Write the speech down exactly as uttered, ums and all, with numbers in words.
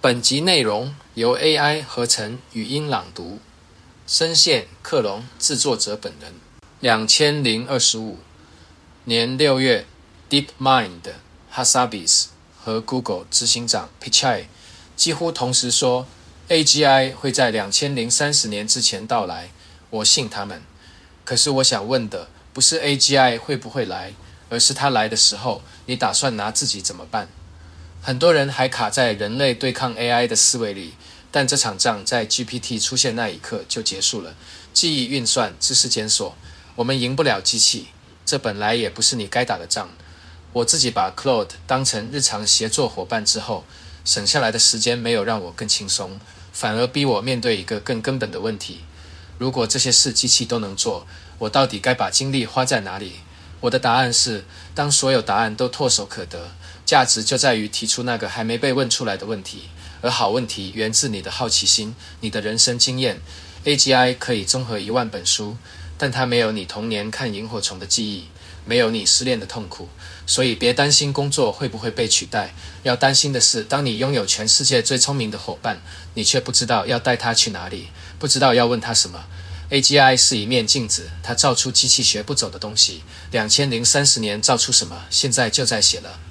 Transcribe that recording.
本集内容由 A I 合成语音朗读，声线克隆，制作者本人。二零二五年六月 ，DeepMind Hassabis 和 Google 执行长 Pichai 几乎同时说 A G I 会在二零三零年之前到来，我信他们。可是我想问的不是 A G I 会不会来，而是它来的时候，你打算拿自己怎么办？很多人还卡在人类对抗 A I 的思维里，但这场仗在 G P T 出现那一刻就结束了。记忆运算、知识检索，我们赢不了机器，这本来也不是你该打的仗。我自己把 Claude 当成日常协作伙伴之后，省下来的时间没有让我更轻松，反而逼我面对一个更根本的问题：如果这些事机器都能做，我到底该把精力花在哪里？我的答案是，当所有答案都唾手可得，价值就在于提出那个还没被问出来的问题，而好问题源自你的好奇心，你的人生经验。A G I 可以综合一万本书，但它没有你童年看萤火虫的记忆，没有你失恋的痛苦，所以别担心工作会不会被取代，要担心的是，当你拥有全世界最聪明的伙伴，你却不知道要带他去哪里，不知道要问他什么。A G I 是一面镜子，它照出机器学不走的东西。二零三零年造出什么，现在就在写了。